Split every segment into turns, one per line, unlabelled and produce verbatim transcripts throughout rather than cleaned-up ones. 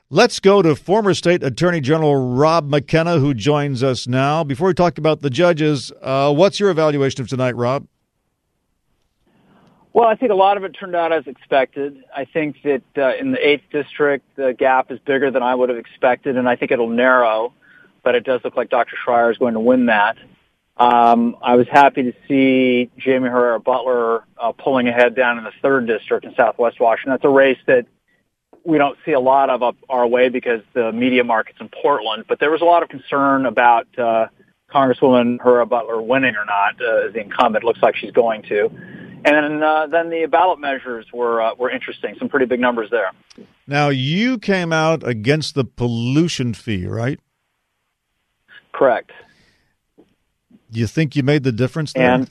Let's go to former State Attorney General Rob McKenna, who joins us now. Before we talk about the judges, uh, what's your evaluation of tonight, Rob?
Well, I think a lot of it turned out as expected. I think that uh, in the eighth District, the gap is bigger than I would have expected, and I think it'll narrow, but it does look like Doctor Schreier is going to win that. Um, I was happy to see Jaime Herrera Beutler uh, pulling ahead down in the third District in Southwest Washington. That's a race that we don't see a lot of up our way because the media market's in Portland, but there was a lot of concern about uh, Congresswoman Herrera Beutler winning or not uh, as the incumbent. Looks like she's going to. And uh, then the ballot measures were uh, were interesting. Some pretty big numbers there.
Now, you came out against the pollution fee, right?
Correct.
Do you think you made the difference there?
And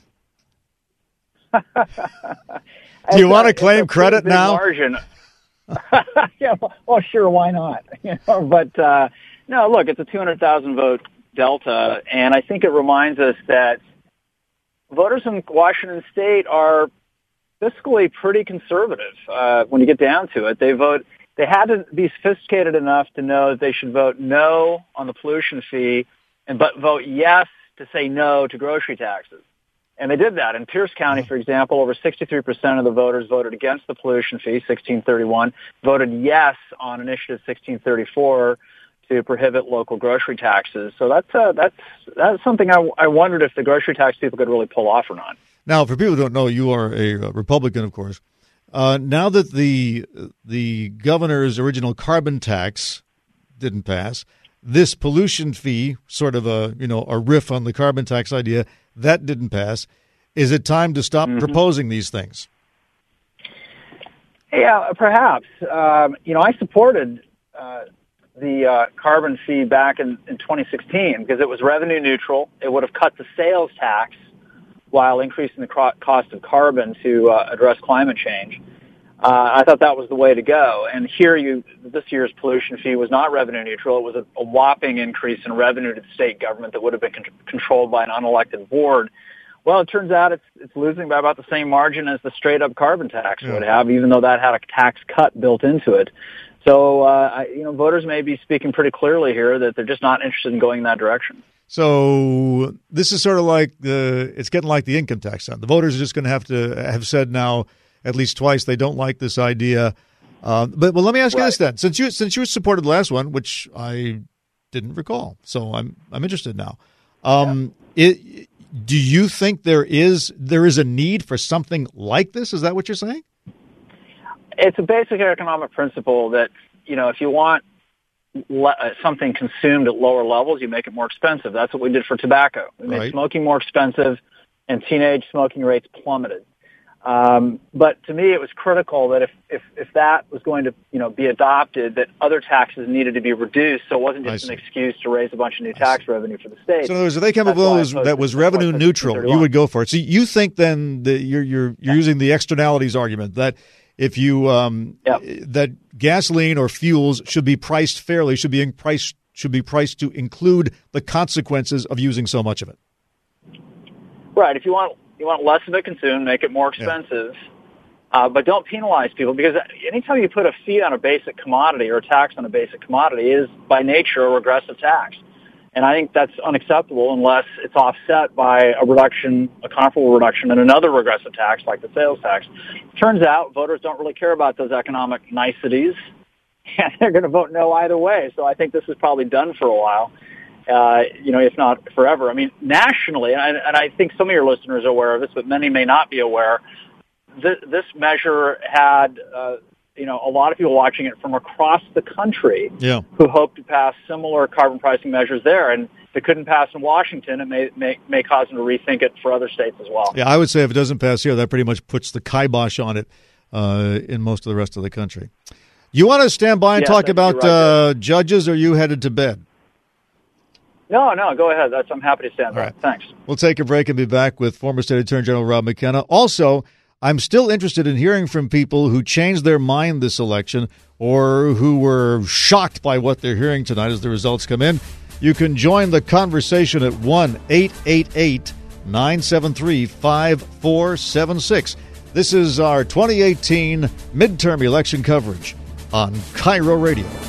do you want to claim credit now?
Margin. yeah, well, sure, why not? You know, but uh, no, look, it's a two hundred thousand vote delta, and I think it reminds us that voters in Washington State are fiscally pretty conservative. Uh, when you get down to it, they vote. They had to be sophisticated enough to know that they should vote no on the pollution fee, and but vote yes to say no to grocery taxes. And they did that. In Pierce County, for example, over sixty-three percent of the voters voted against the pollution fee, sixteen thirty-one, voted yes on Initiative sixteen thirty-four to prohibit local grocery taxes. So that's uh, that's that's something I, I wondered if the grocery tax people could really pull off or not.
Now, for people who don't know, you are a Republican, of course. Uh, now that the the governor's original carbon tax didn't pass, this pollution fee, sort of a you know a riff on the carbon tax idea, that didn't pass. Is it time to stop mm-hmm. proposing these things?
Yeah, perhaps. Um, you know, I supported uh, the uh, carbon fee back in, in twenty sixteen because it was revenue neutral. It would have cut the sales tax while increasing the co- cost of carbon to uh, address climate change. Uh, I thought that was the way to go. And here, you this year's pollution fee was not revenue neutral. It was a, a whopping increase in revenue to the state government that would have been con- controlled by an unelected board. Well, it turns out it's it's losing by about the same margin as the straight-up carbon tax yeah. would have, even though that had a tax cut built into it. So, uh, I, you know, voters may be speaking pretty clearly here that they're just not interested in going in that direction.
So this is sort of like the it's getting like the income tax. The voters are just going to have to have said now at least twice they don't like this idea. Uh, but well, let me ask right. you this then: since you since you supported the last one, which I didn't recall, so I'm I'm interested now. Um, yeah. it, do you think there is there is a need for something like this? Is that what you're saying?
It's a basic economic principle that you know if you want le- something consumed at lower levels, you make it more expensive. That's what we did for tobacco. We made right. smoking more expensive, and teenage smoking rates plummeted. Um, but to me, it was critical that if, if, if that was going to, you know, be adopted, that other taxes needed to be reduced. So it wasn't just an excuse to raise a bunch of new tax revenue for the state.
So in other words, if they came up with one that, that was revenue neutral, you would go for it. So you think then that you're you're you're yeah. using the externalities argument that if you um, yep. that gasoline or fuels should be priced fairly, should be priced should be priced to include the consequences of using so much of it.
Right. If you want. You want less of it consumed, make it more expensive, yeah. uh, but don't penalize people because anytime you put a fee on a basic commodity or a tax on a basic commodity is by nature a regressive tax. And I think that's unacceptable unless it's offset by a reduction, a comparable reduction in another regressive tax like the sales tax. Turns out voters don't really care about those economic niceties, and they're going to vote no either way. So I think this is probably done for a while. Uh, you know, if not forever. I mean, nationally, and I, and I think some of your listeners are aware of this, but many may not be aware, this, this measure had, uh, you know, a lot of people watching it from across the country
yeah.
who hoped to pass similar carbon pricing measures there. And if it couldn't pass in Washington, it may, may, may cause them to rethink it for other states as well.
Yeah, I would say if it doesn't pass here, that pretty much puts the kibosh on it uh, in most of the rest of the country. You want to stand by and
yeah,
talk about
right
uh, judges, or are you headed to bed?
No, no, go ahead. That's, I'm happy to stand by.
Right.
Thanks.
We'll take a break and be back with former State Attorney General Rob McKenna. Also, I'm still interested in hearing from people who changed their mind this election or who were shocked by what they're hearing tonight as the results come in. You can join the conversation at one eight eight eight, nine seven three, five four seven six. This is our twenty eighteen midterm election coverage on K I R O Radio.